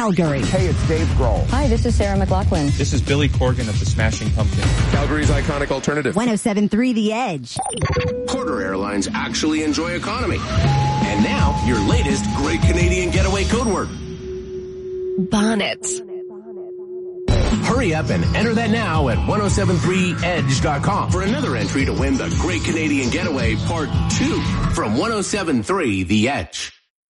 Calgary. Hey, it's Dave Grohl. Hi, this is Sarah McLachlan. This is Billy Corgan of the Smashing Pumpkins. Calgary's iconic alternative. 107.3 The Edge. Porter Airlines actually enjoy economy. And now, your latest Great Canadian Getaway code word. Bonnet. Hurry up and enter that now at 1073edge.com for another entry to win the Great Canadian Getaway Part 2 from 1073 The Edge.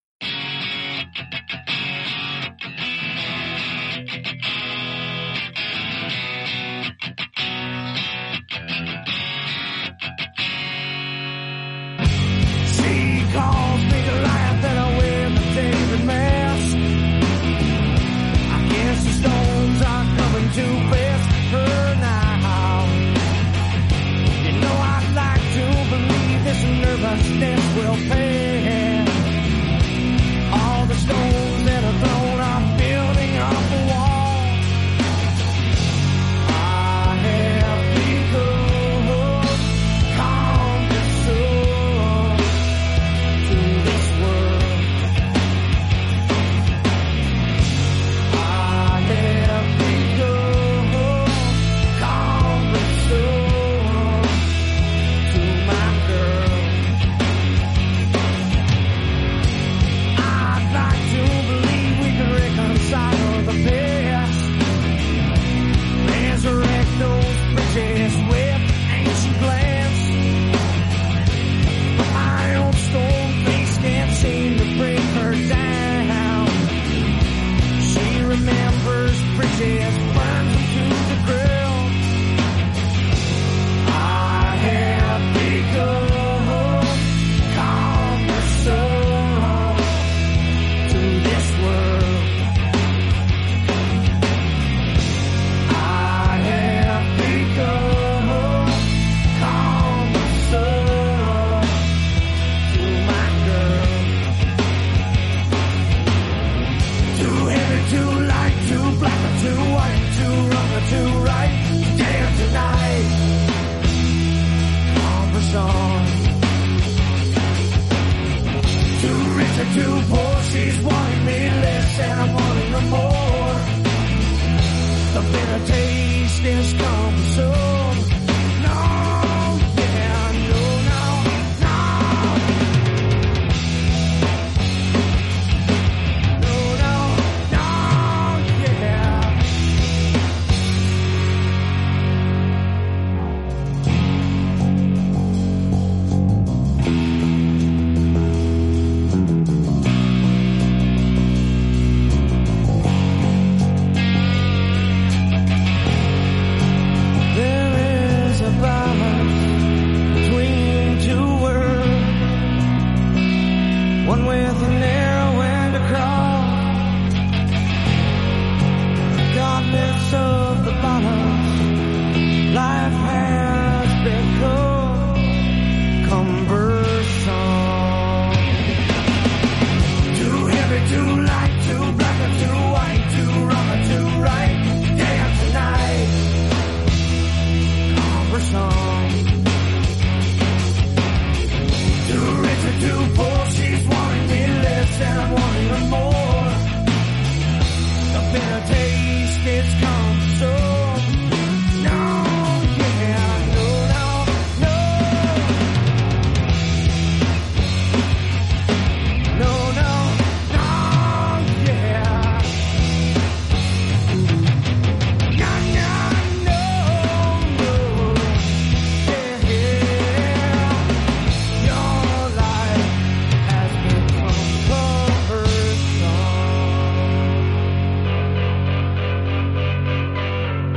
She calls me a liar that I wear my favorite mask. I guess the stones are coming too fast for her now. You know I'd like to believe this nervousness will pass. All the stones that are thrown are building up a wall. I have become calm and soul to this world. I have become calm and soul to my girl. I'd like to believe we can reconcile the past, resurrect those bridges with ancient glance. But my old stone face can't seem to break her down. She remembers bridges, burns them to the ground. I have become calm and soul to this world. I have become calm and soul to my girl. Too heavy, too light, too black or too white, too wrong or too right. Day or tonight, conversation. Too rich or too poor, she's wanting me less and I'm wanting her more. The bitter taste is come soon. No, yeah, no, yeah. There is a balance between two worlds, one with a narrow end to cross. Regardless of the balance, life has become cumbersome. Too heavy, too light, too black or too white, too wrong or too right. Day after night, conversation. Too rich or too poor, she's wanting me less and I'm wanting her more. The bitter taste is come so no, yeah, no, yeah. Your life has become cumbersome.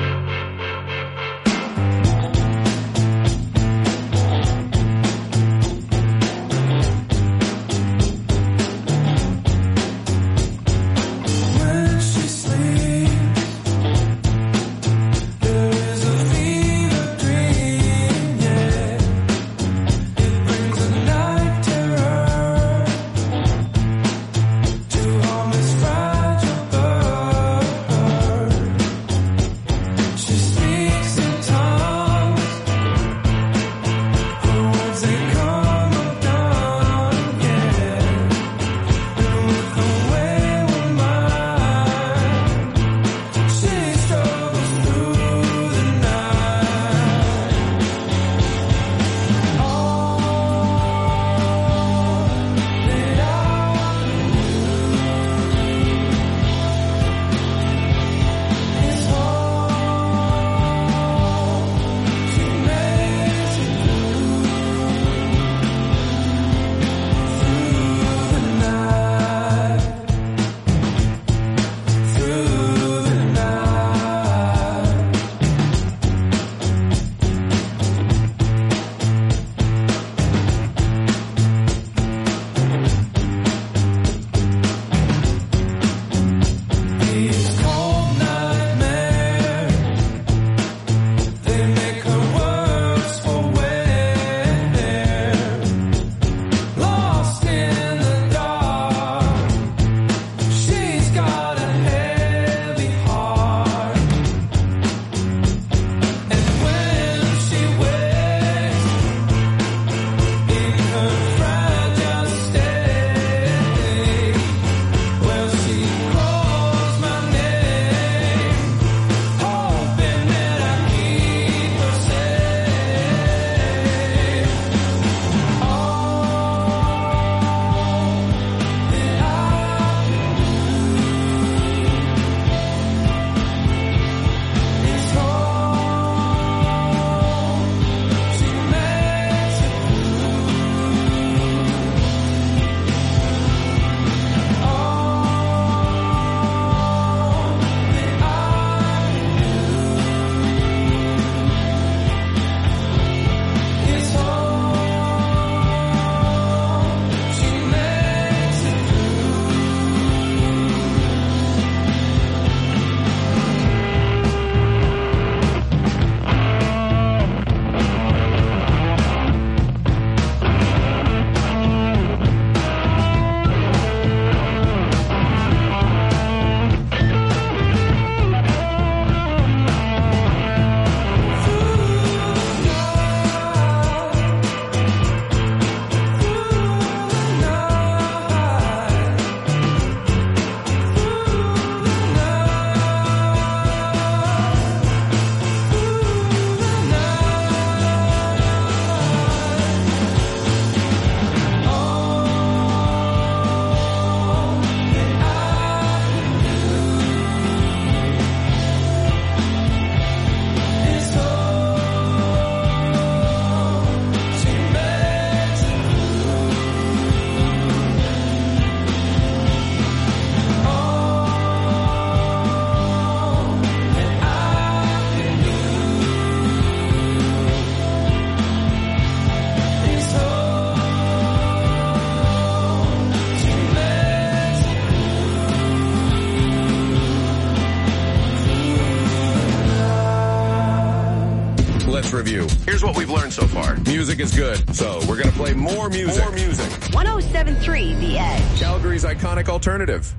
Mix Review. Here's what we've learned so far. Music is good, so we're going to play more music. 107.3 The Edge. Calgary's iconic alternative.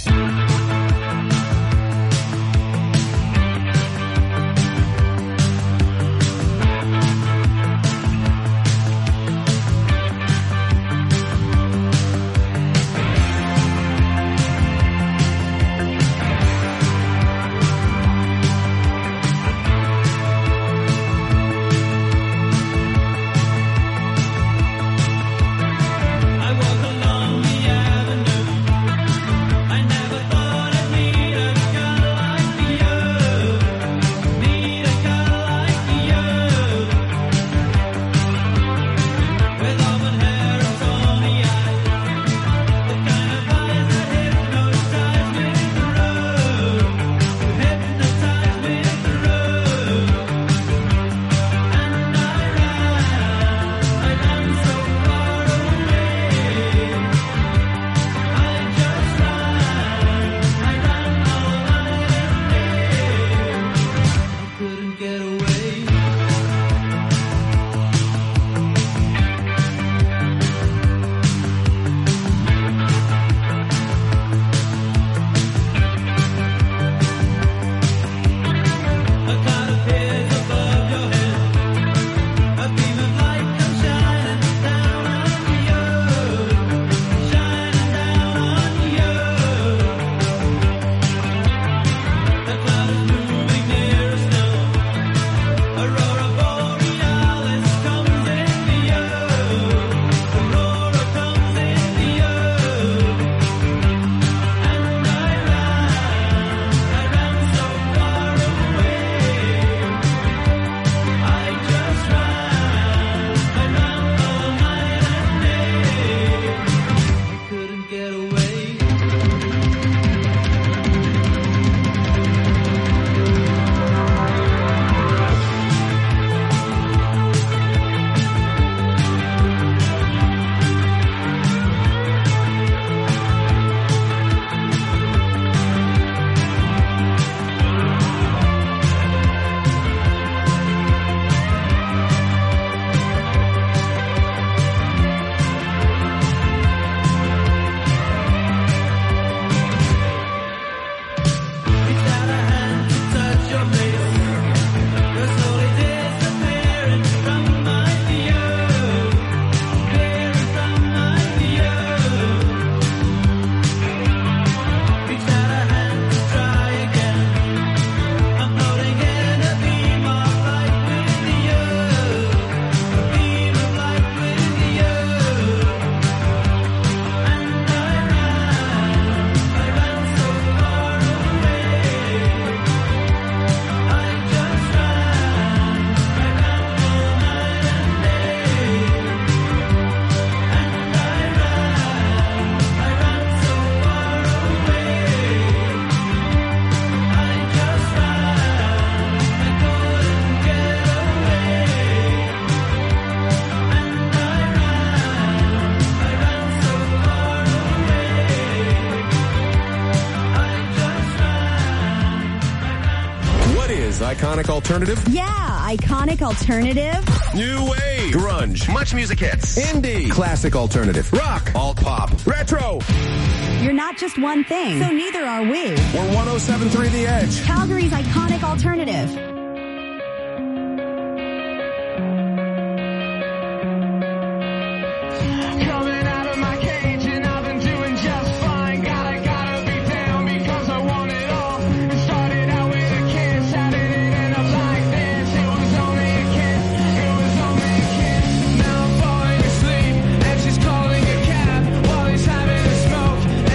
Iconic alternative? Yeah, iconic alternative. New wave. Grunge. Much music hits. Indie. Classic alternative. Rock. Alt pop. Retro. You're not just one thing, so neither are we. We're 107.3 The Edge. Calgary's iconic alternative.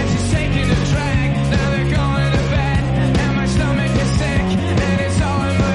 Now they're going to bed, and my stomach is sick, and it's all in my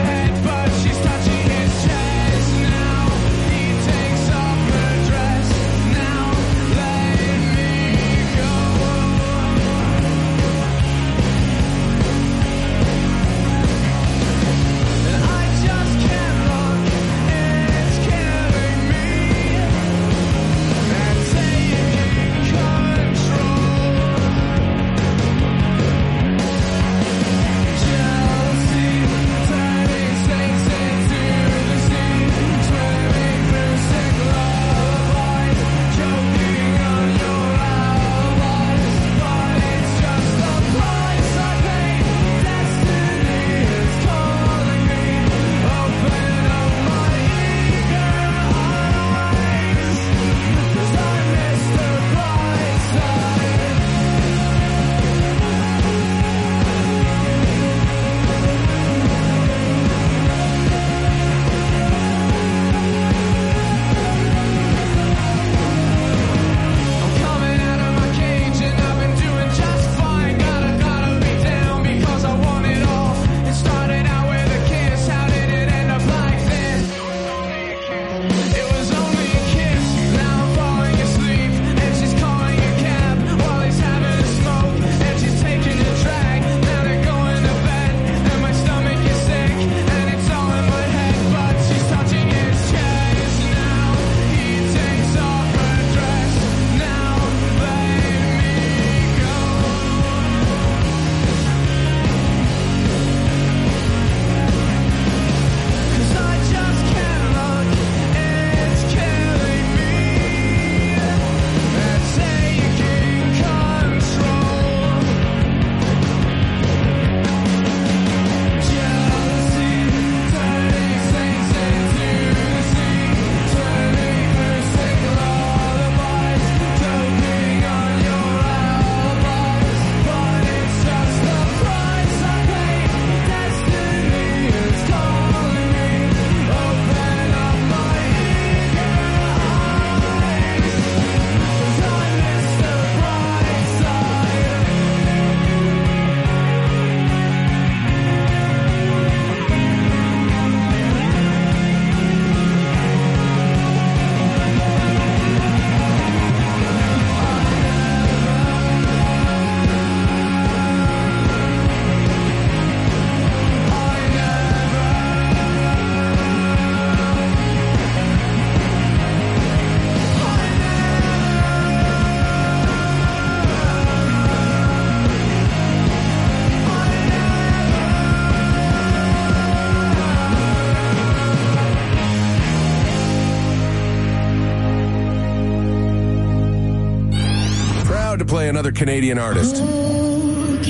another Canadian artist. This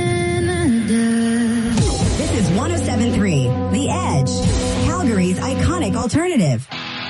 is 107.3 The Edge, Calgary's iconic alternative.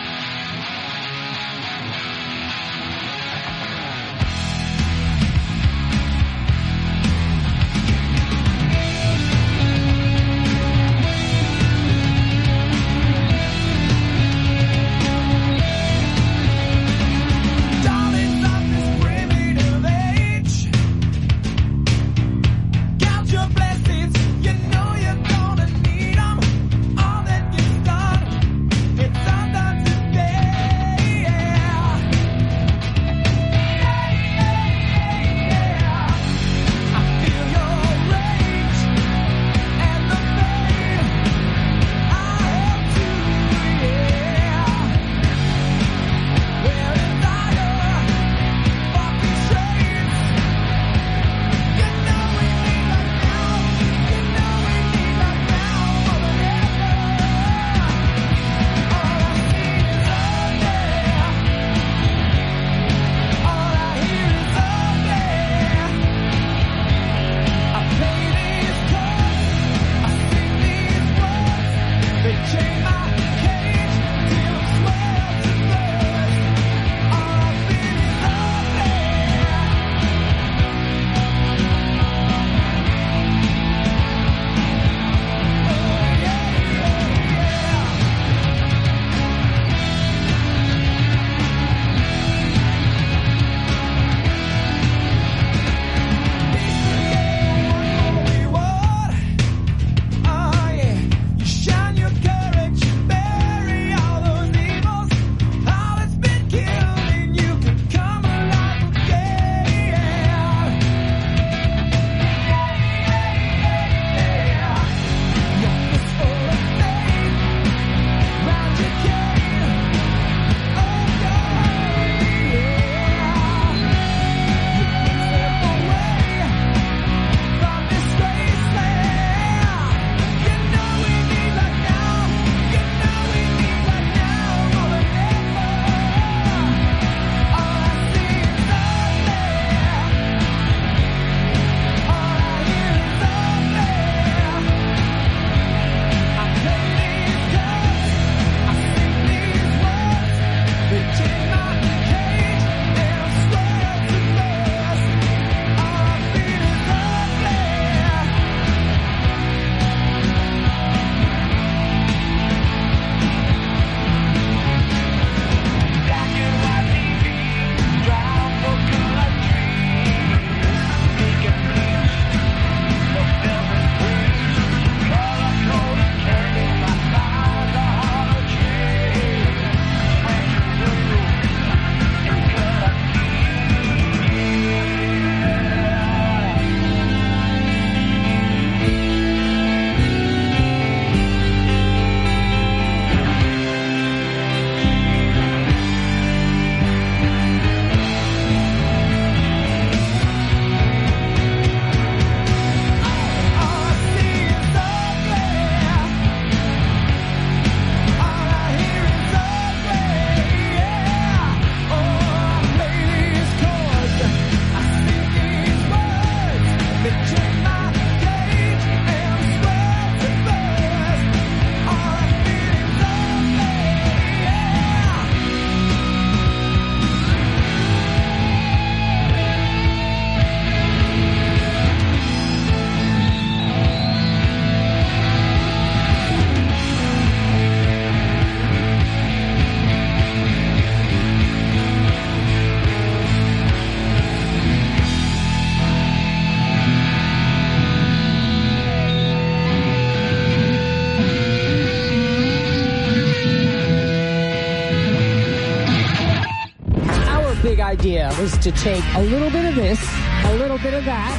big idea was to take a little bit of this, a little bit of that,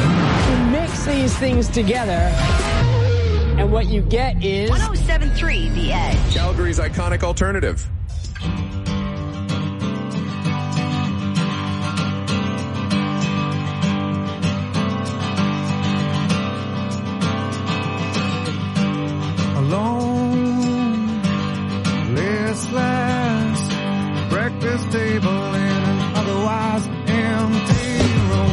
and mix these things together. And what you get is 107.3 The Edge. Calgary's iconic alternative. Alone, listless, breakfast table in an otherwise empty room.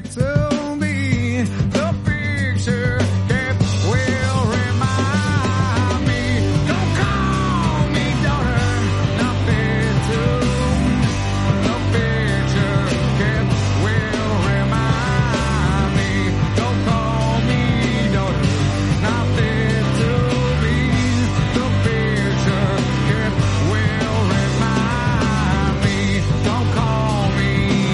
to be the picture that will remind me. Don't call me daughter, nothing to the picture that will remind me. Don't call me daughter, nothing to be the picture that will remind me. Don't call me.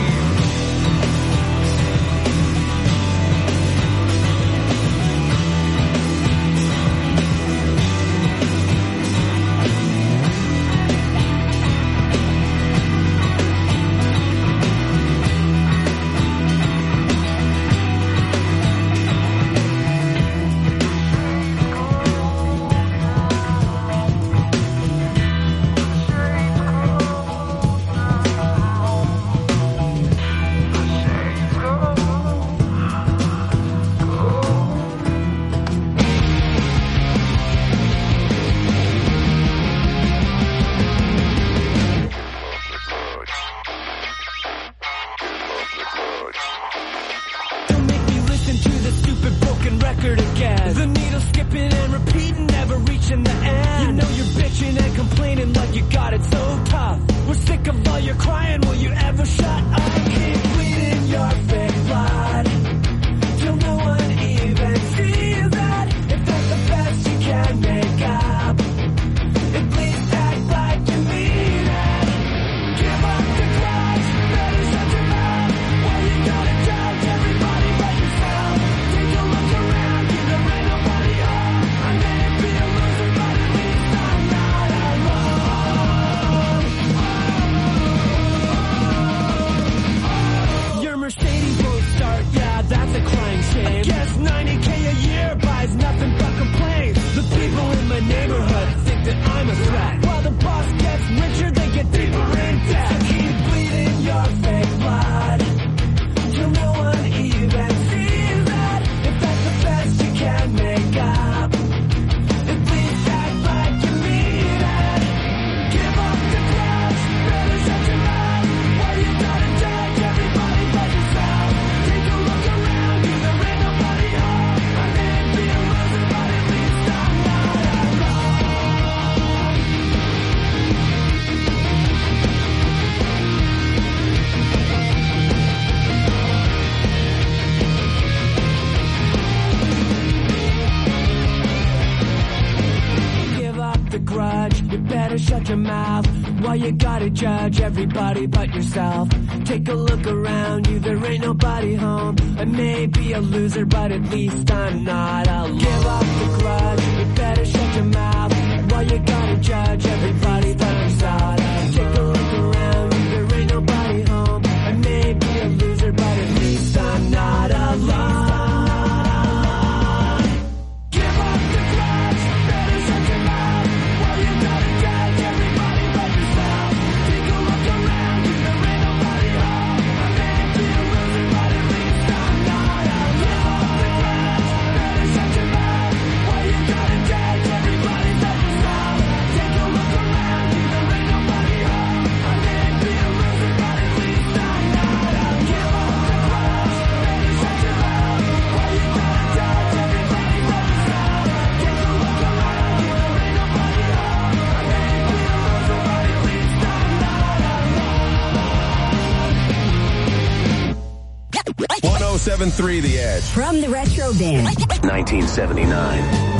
Don't make me listen to the stupid broken record again. The needle skipping and repeating, never reaching the end. You know you're bitching and complaining like you got it so tough. We're sick of all your crying, will you ever shut up? Keep bleeding your fake blood till no one even sees that. If that's the best you can make up, at least act like you mean it. Give up the grudge, better shut your mouth. Why you gotta judge everybody but yourself? Take a look around you, there ain't nobody home. I may be a loser, but at least I'm not alone. Your Mercedes won't start, yeah, that's a crying shame. I guess 90K a year buys nothing but complaints. The people in my neighborhood think that I'm a threat. While the boss gets richer, they get deeper in debt. So keep bleeding your fake blood till no one even sees that. If that's the best you can make up, at least act like you mean it. Give up the grudge, better shut your mouth. Why you gotta judge everybody but yourself? Take a look around you, there ain't nobody home. I may be a loser, but at least I'm not alone. Give up the grudge, you better shut your mouth. Why you gotta judge everybody but yourself? Take a look around you, there ain't nobody home. I may be a loser, but at least I'm not alone. Give up the grudge, you better shut your mouth. Why you gotta judge everybody but yourself? Take a look around you, there ain't nobody home. I may be a loser, but at least I'm not alone. Give up the grudge, better shut your mouth. Why you gotta judge everybody but yourself? Take a look around you, there ain't nobody home. I may be a loser, but at least I'm not alone. Give up the grudge, better shut your mouth. Why you gotta judge everybody but yourself? Take a look around you, there ain't nobody home. I may be a loser, but at least I'm not alone. Give up the grudge, better shut your mouth. Why you gotta judge everybody but yourself? Take a look around you, there ain't nobody home. I may be a loser, but at least I'm not alone. 107.3 The Edge. From the Retro Bin. 1979.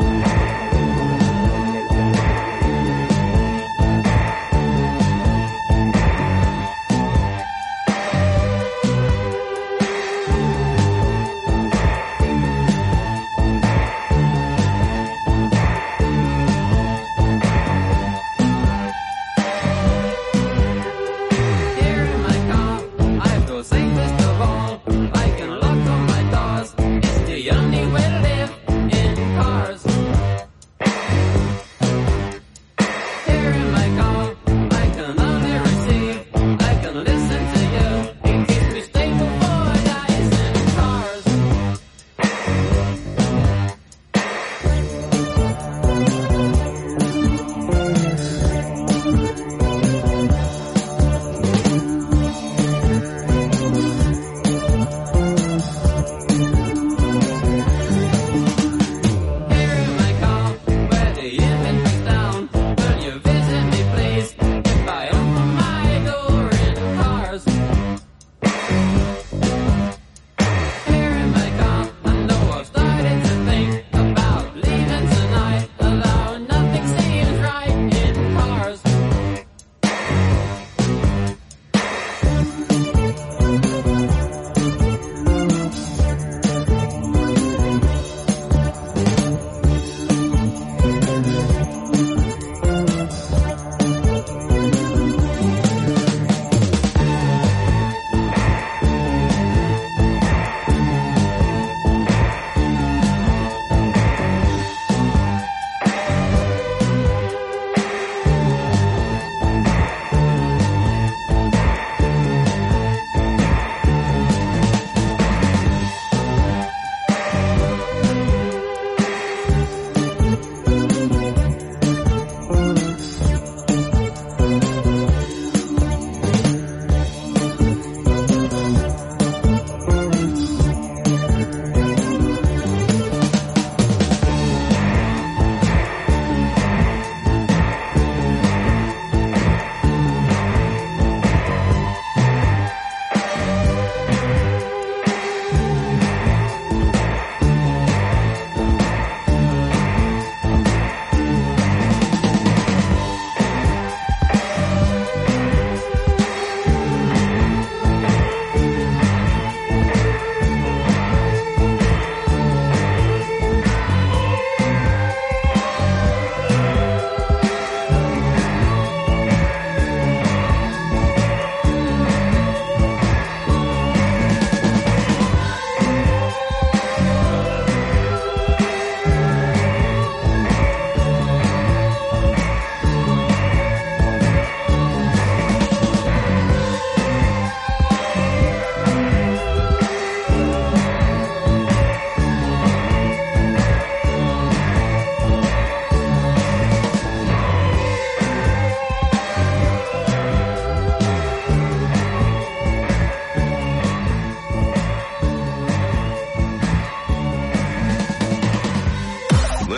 Here in my car, I have the safest of all. I can lock all my doors. It's the only way to live in cars. Here in my car, I can only receive. I can listen to you. It keeps me stable for days in cars.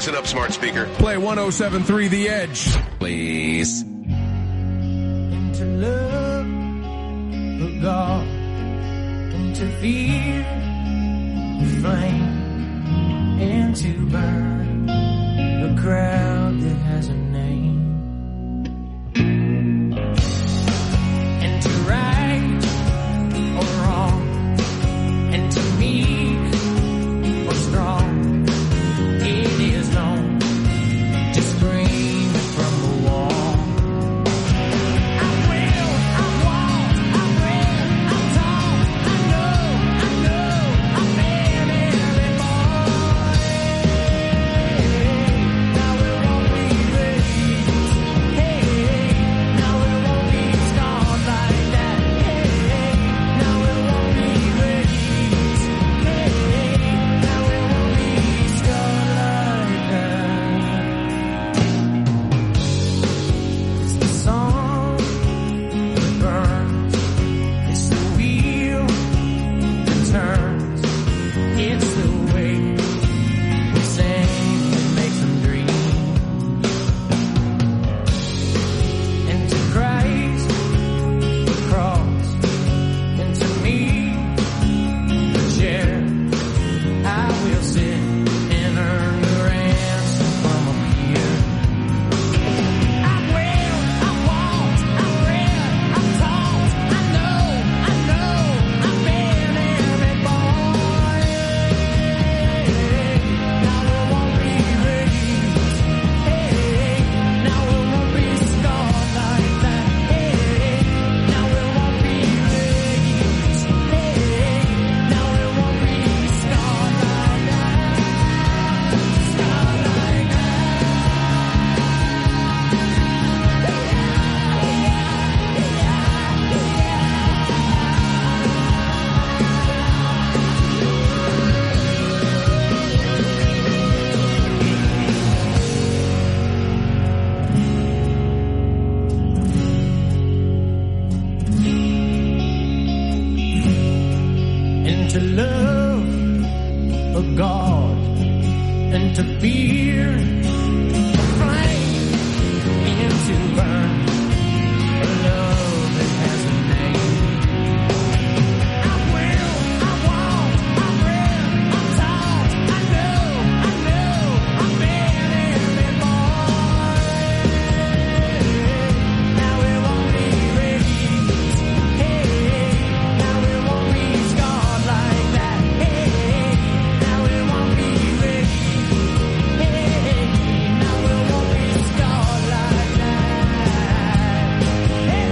Listen up, smart speaker. Play 107.3 The Edge, please. To love the God and to fear the flame and to burn the crowd that has a name and to right or wrong and to meek or strong. It is known to scream from the wall. To love a God and to fear a flame and to burn a love that has a name. I will, I won't, I read, I'm taught, I know, I've been every boy. Now it won't be raised, hey, now it won't be scarred like that, hey, now it won't be raised, hey, now it won't be scarred like that, hey,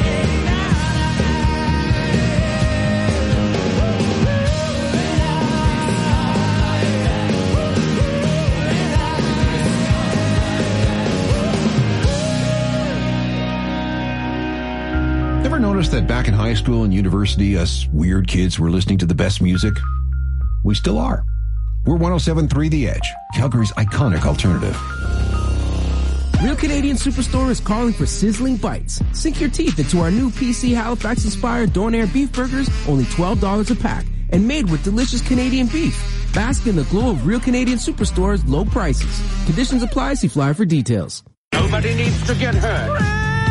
Ever notice that back in high school and university, us weird kids were listening to the best music? We still are. We're 107.3 The Edge, Calgary's iconic alternative. Real Canadian Superstore is calling for sizzling bites. Sink your teeth into our new PC Halifax-inspired Donair beef burgers, only $12 a pack, and made with delicious Canadian beef. Bask in the glow of Real Canadian Superstore's low prices. Conditions apply. See flyer for details. Nobody needs to get hurt.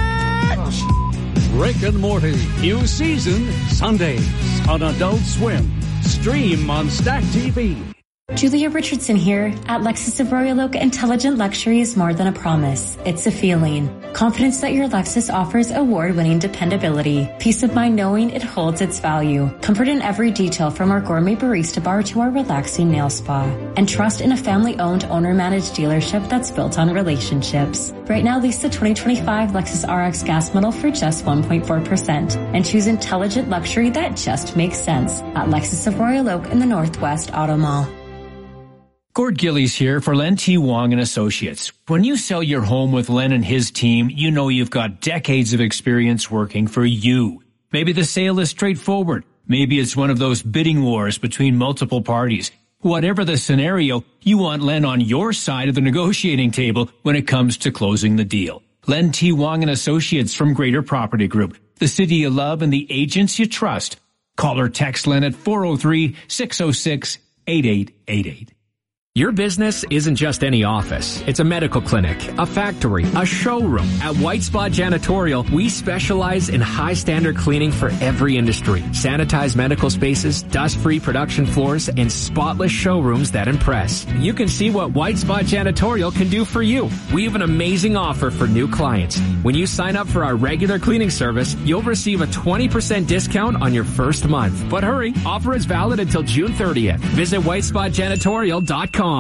Rick and Morty, new season, Sundays on Adult Swim. Stream on Stack TV. Julia Richardson here. At Lexus of Royal Oak, intelligent luxury is more than a promise. It's a feeling. Confidence that your Lexus offers award-winning dependability. Peace of mind knowing it holds its value. Comfort in every detail from our gourmet barista bar to our relaxing nail spa. And trust in a family-owned, owner-managed dealership that's built on relationships. Right now, lease the 2025 Lexus RX gas model for just 1.4% and choose intelligent luxury that just makes sense at Lexus of Royal Oak in the Northwest Auto Mall. Gord Gillies here for Len T. Wong and Associates. When you sell your home with Len and his team, you know you've got decades of experience working for you. Maybe the sale is straightforward. Maybe it's one of those bidding wars between multiple parties. Whatever the scenario, you want Len on your side of the negotiating table when it comes to closing the deal. Len T. Wong and Associates from Greater Property Group, the city you love and the agents you trust. Call or text Len at 403-606-8888. Your business isn't just any office. It's a medical clinic, a factory, a showroom. At White Spot Janitorial, we specialize in high standard cleaning for every industry. Sanitized medical spaces, dust-free production floors, and spotless showrooms that impress. You can see what White Spot Janitorial can do for you. We have an amazing offer for new clients. When you sign up for our regular cleaning service, you'll receive a 20% discount on your first month. But hurry, offer is valid until June 30th. Visit whitespotjanitorial.com.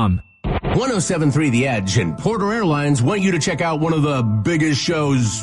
107.3 The Edge and Porter Airlines want you to check out one of the biggest shows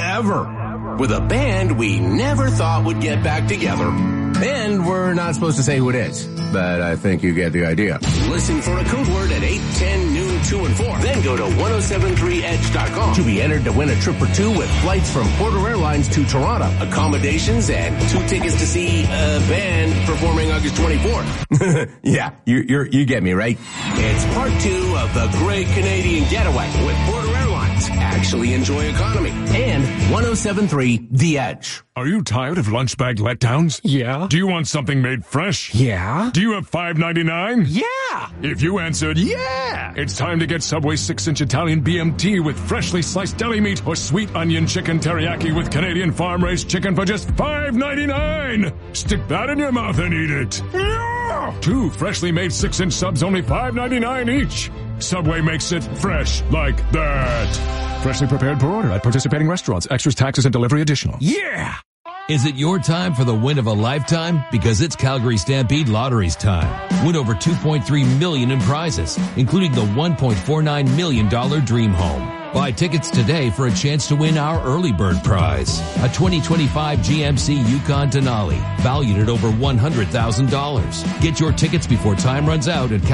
ever with a band we never thought would get back together. And we're not supposed to say who it is, but I think you get the idea. Listen for a code word at 8, 10, noon, 2, and 4. Then go to 1073edge.com to be entered to win a trip or two with flights from Porter Airlines to Toronto, accommodations, and 2 tickets to see a band performing August 24th. Yeah, you get me, right? It's part 2 of the Great Canadian Getaway with Porter Airlines. Actually enjoy economy. And 1073 The Edge. Are you tired of lunch bag letdowns? Yeah. Do you want something made fresh? Yeah. Do you have $5.99? Yeah. If you answered yeah, it's time to get Subway 6-inch Italian BMT with freshly sliced deli meat or sweet onion chicken teriyaki with Canadian farm-raised chicken for just $5.99. Stick that in your mouth and eat it. Yeah. 2 freshly made 6-inch subs, only $5.99 each. Subway makes it fresh like that. Freshly prepared per order at participating restaurants. Extras, taxes, and delivery additional. Yeah. Is it your time for the win of a lifetime? Because it's Calgary Stampede Lottery's time. Win over $2.3 million in prizes, including the $1.49 million Dream Home. Buy tickets today for a chance to win our early bird prize, a 2025 GMC Yukon Denali, valued at over $100,000. Get your tickets before time runs out at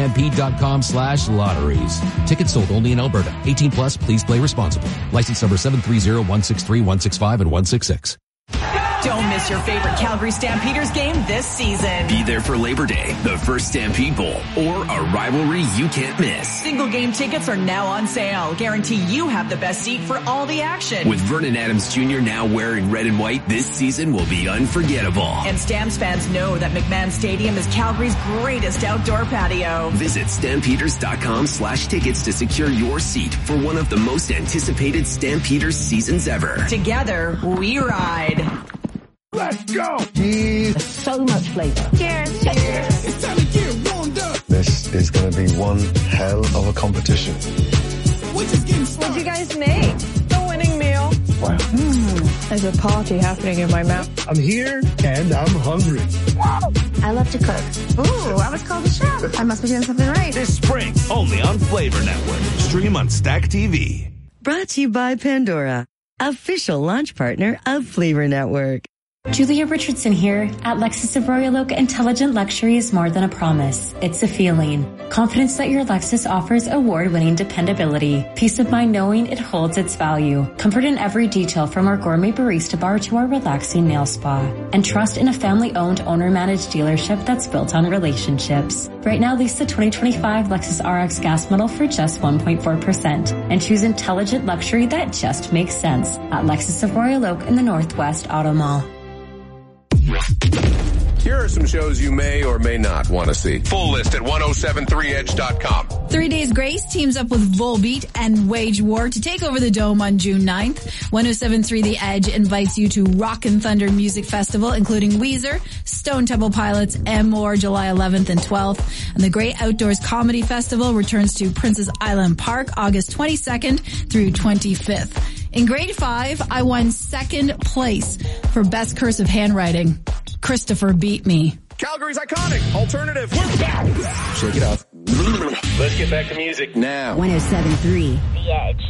calgarystampede.com/lotteries. Tickets sold only in Alberta. 18 plus, please play responsibly. License number 730-163-165 and 166. Don't miss your favorite Calgary Stampeders game this season. Be there for Labor Day, the first Stampede Bowl, or a rivalry you can't miss. Single game tickets are now on sale. Guarantee you have the best seat for all the action. With Vernon Adams Jr. now wearing red and white, this season will be unforgettable. And Stamps fans know that McMahon Stadium is Calgary's greatest outdoor patio. Visit stampeders.com/tickets to secure your seat for one of the most anticipated Stampeders seasons ever. Together, we ride. Let's go! There's so much flavor. Cheers! Cheers! It's time to get warmed up! This is going to be one hell of a competition. What'd you guys make? The winning meal. Wow. There's a party happening in my mouth. I'm here and I'm hungry. I love to cook. Ooh, I was called a chef. I must be doing something right. This spring, only on Flavor Network. Stream on Stack TV. Brought to you by Pandora, official launch partner of Flavor Network. Julia Richardson here. At Lexus of Royal Oak, intelligent luxury is more than a promise. It's a feeling. Confidence that your Lexus offers award-winning dependability. Peace of mind knowing it holds its value. Comfort in every detail from our gourmet barista bar to our relaxing nail spa. And trust in a family-owned, owner-managed dealership that's built on relationships. Right now, lease the 2025 Lexus RX gas model for just 1.4% and choose intelligent luxury that just makes sense at Lexus of Royal Oak in the Northwest Auto Mall. Here are some shows you may or may not want to see. Full list at 1073edge.com. 3 Days Grace teams up with Volbeat and Wage War to take over the Dome on June 9th. 1073 The Edge invites you to Rock and Thunder Music Festival, including Weezer, Stone Temple Pilots, and more, July 11th and 12th. And the Great Outdoors Comedy Festival returns to Princess Island Park August 22nd through 25th. In grade 5, I won second place for Best Cursive Handwriting. Christopher beat me. Calgary's iconic alternative. We're back. Shake it off. Let's get back to music now. 107.3 The Edge.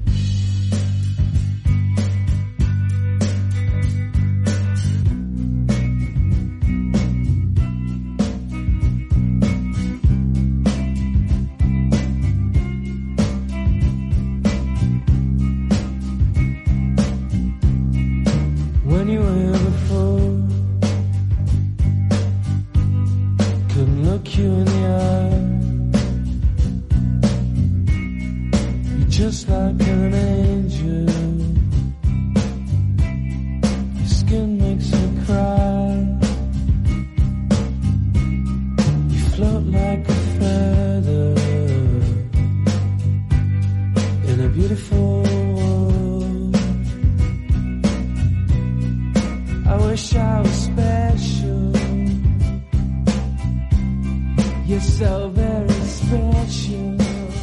When you were here before, couldn't look you in the eye. You're just like an angel. Your skin makes me cry. You float like a feather You're so very special,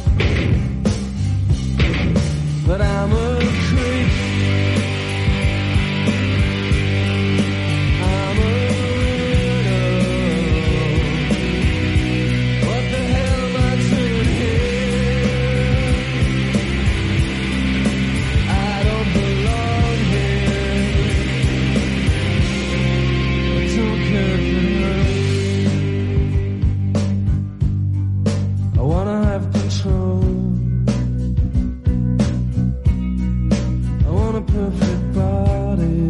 but I'm a creep. I'm a widow. What the hell am I doing here? I don't belong here. I don't care for her. I wanna have control. I want a perfect body.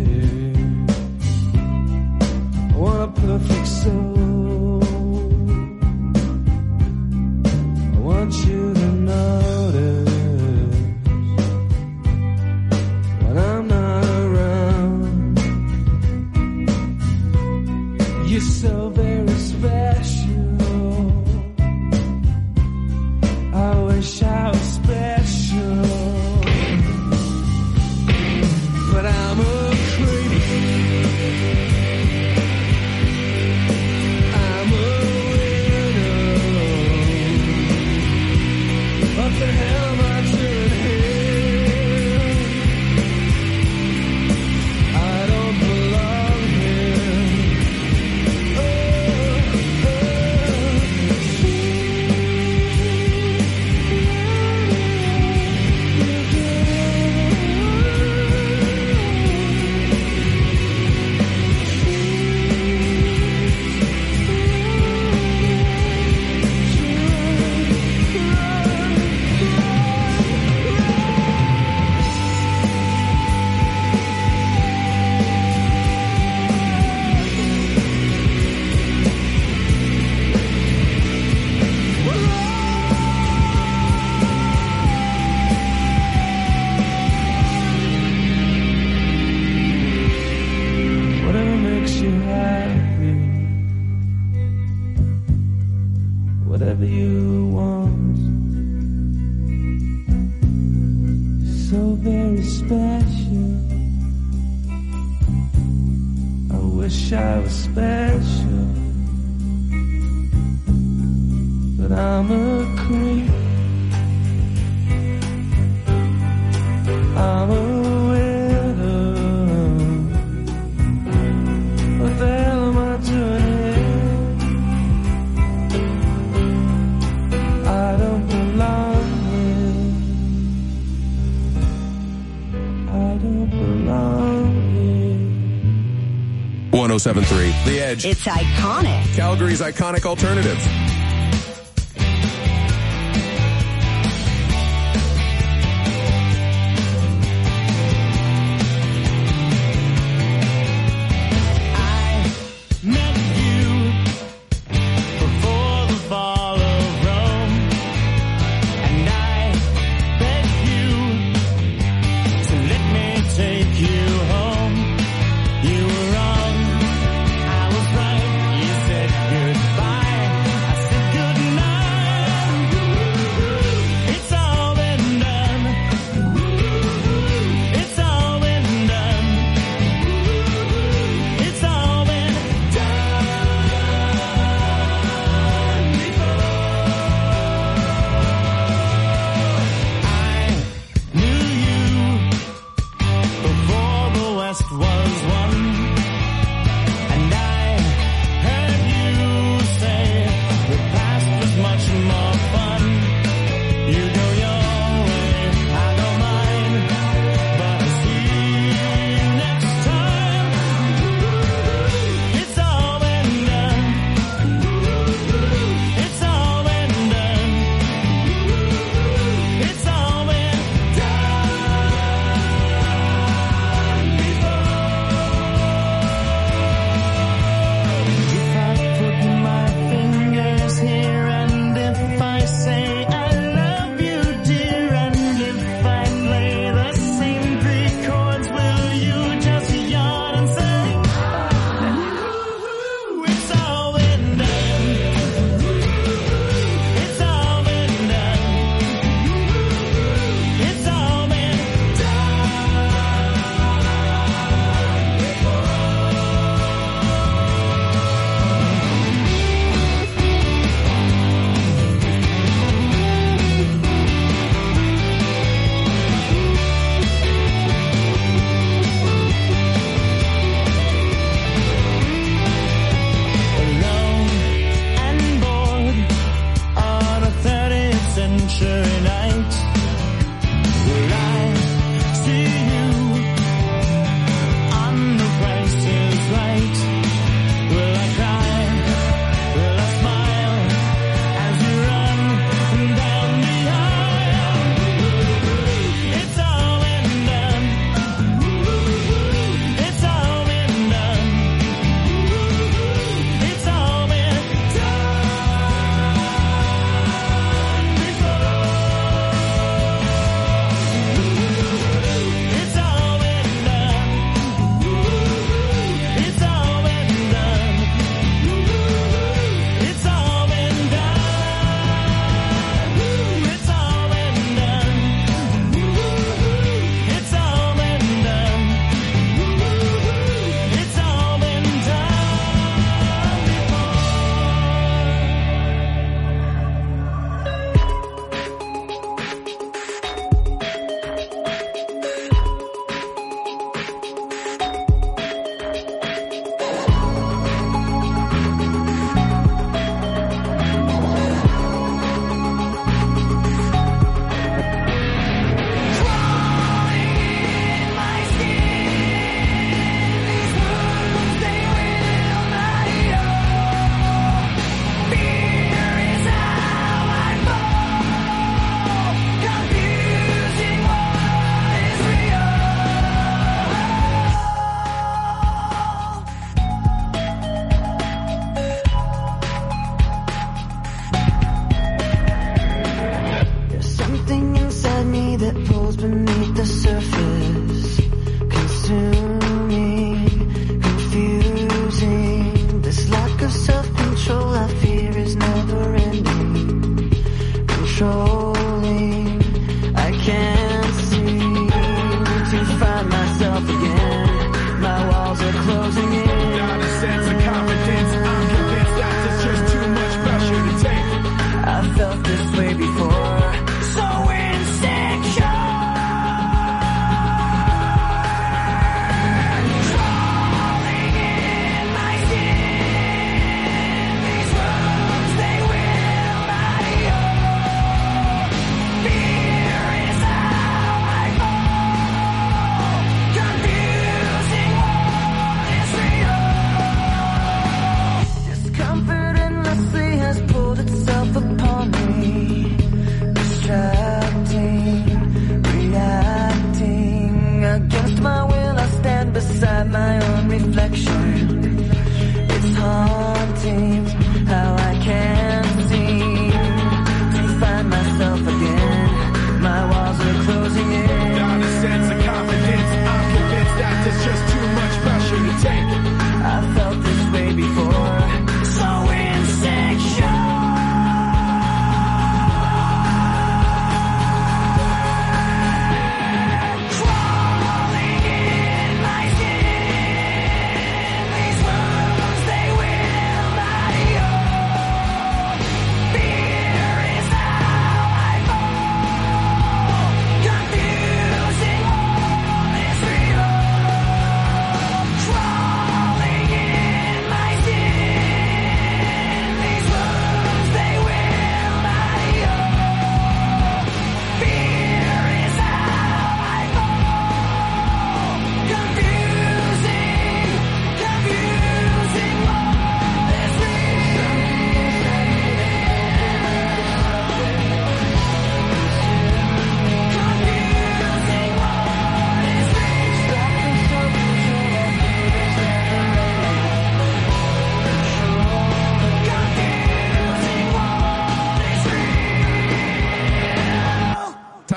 I want a perfect soul. I want you to notice when I'm not around. You're so very special. I wish I was special, but I'm a creep. I'm a widow. What the hell am I doing here? I don't belong here. Whatever makes you happy, whatever you want. So very special. I wish I was special, but I'm a creep. I'm a widow. What the hell am I doing here? I don't belong here. I don't belong here. 107.3 The Edge. It's iconic. Calgary's iconic alternative. Met you before the fall of Rome, and I beg you to let me take you home. You were wrong, I was right. You said goodbye, I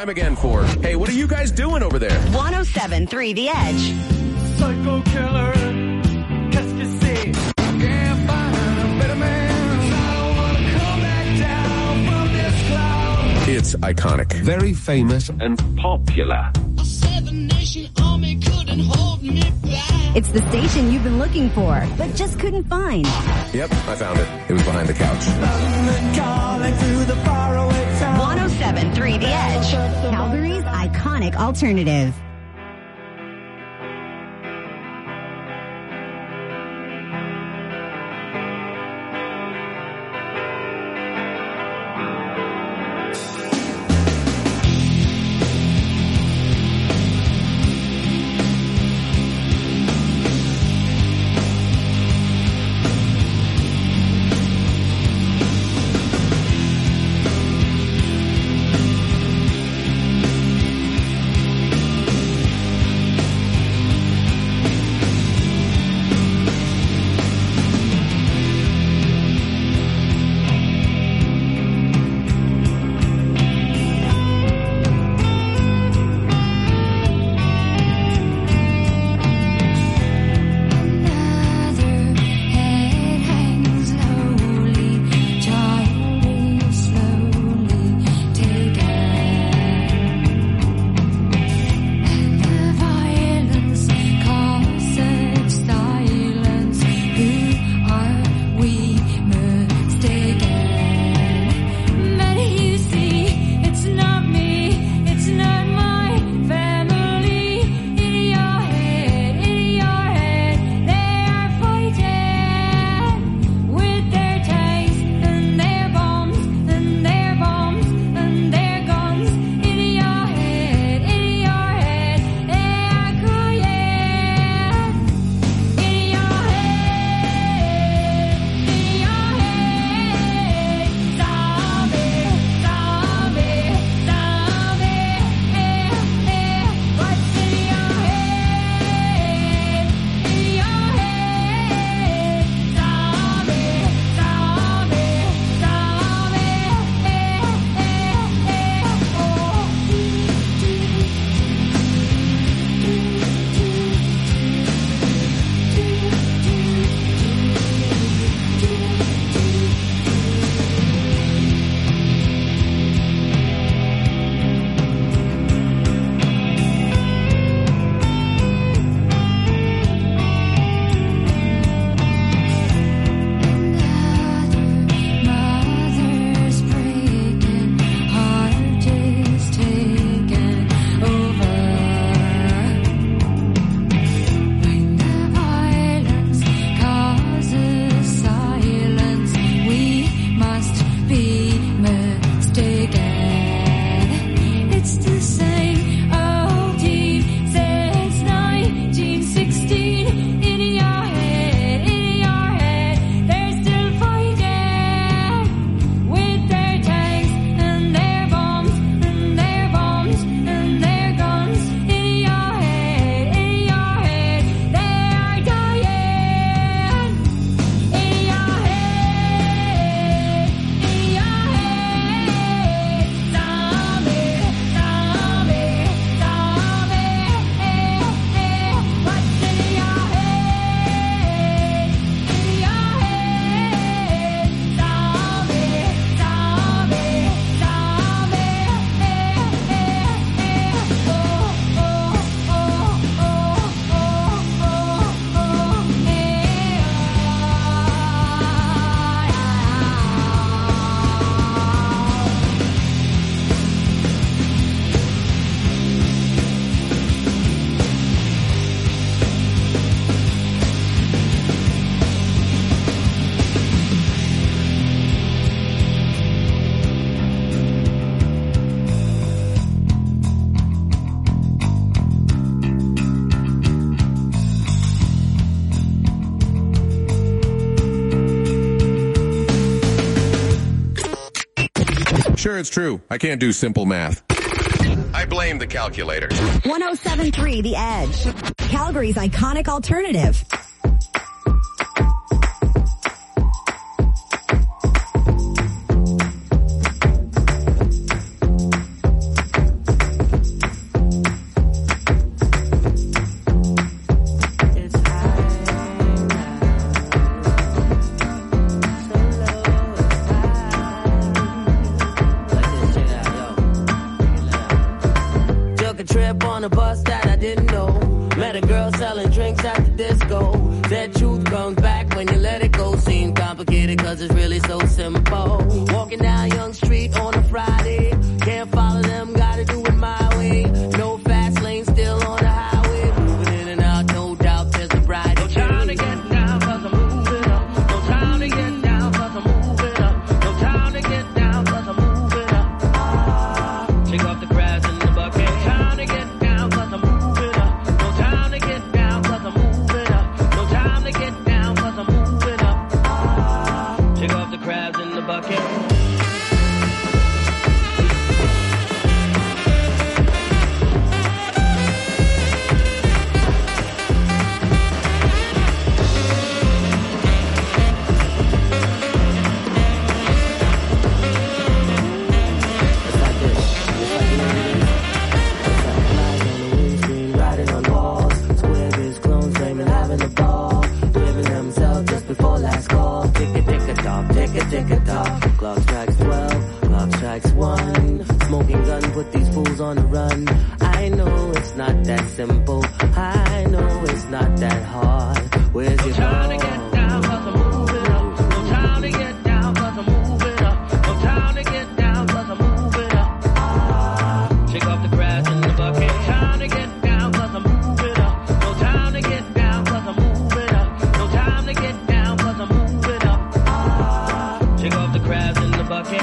time again for, hey, what are you guys doing over there? 107.3 The Edge. Psycho killer, qu'est-ce que c'est? Can't find a better man. I don't wanna come back down from this cloud. It's iconic. Very famous and popular. A seven-nation army couldn't hold me back. It's the station you've been looking for, but just couldn't find. Yep, I found it. It was behind the couch. 107.3 The Edge. Calgary's iconic alternative. Sure, it's true. I can't do simple math. I blame the calculator. 107.3 The Edge. Calgary's iconic alternative. on a bus that I didn't know. Met a girl selling drinks at the disco. That truth comes back when you let it go. Seems complicated cause it's really so simple. Walking down Young Street on a Friday. Can't follow them, gotta do it my way. No fast lane, still on the highway. Moving in and out, no doubt there's a bride. No time to get down cause I'm moving up. No time to get down cause I'm moving up. No time to get down cause I'm moving up. Shake off the crabs in the bucket. No time to get down cause I'm moving up. No time to get down cause I'm moving up. No time to get down cause I'm moving up. Shake off the crabs in the bucket. Clock strikes 12, clock strikes 1. Smoking gun, put these fools on the run. I know it's not that simple. I know it's not that hard. Where's your time to get down cause I'm moving up. No time to get down cause I'm moving up. No time to get down cause I'm moving up. Shake off the crabs in the bucket. No time to get down cause I'm moving up. No time to get down cause I'm moving up. No time to get down cause I'm moving up. Shake off the crabs in the bucket.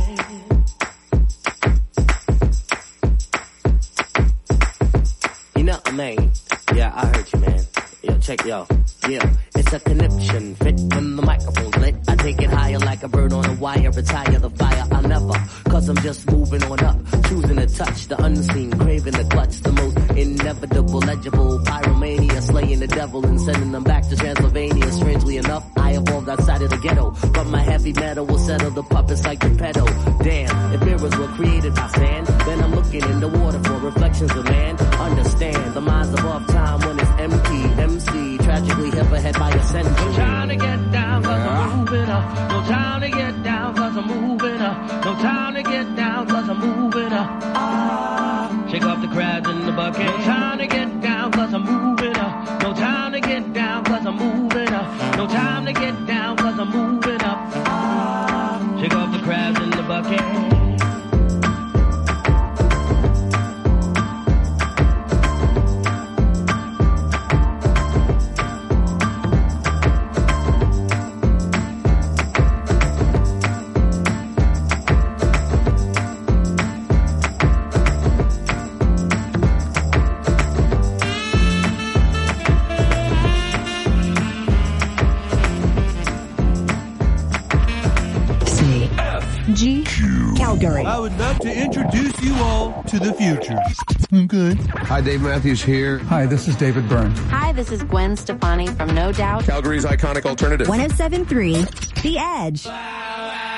You know what I mean? Yeah, I heard you, man. Yo, check yo. Yeah, it's a conniption. Fit when the microphone's lit. I take it higher like a bird on a wire. Retire the fire. I'll never. Cause I'm just moving on up. Choosing to touch the unseen. Craving the clutch. The most inevitable, legible. Pyromania. Slaying the devil and sending them back to Transylvania. Strangely enough, I evolved outside of the ghetto. But my heavy metal will settle the puppets like the pedal. Damn, if mirrors were created by sand, then I'm looking in the water for reflections of man. Understand, the mind's above time when it's empty. MC, tragically hit ahead by a century. No time to get down cause I'm moving up. No time to get down cause I'm moving up. No time to get down cause I'm moving up. Shake off the crabs in the bucket. No time to get down cause I'm moving up. No time to get down cause I'm moving up. No time to get down cause I'm moving up. Shake off the crabs in the bucket. Calgary. I would love to introduce you all to the future. Okay. Hi, Dave Matthews here. Hi, this is David Byrne. Hi, this is Gwen Stefani from No Doubt. Calgary's iconic alternative. 107.3 The Edge.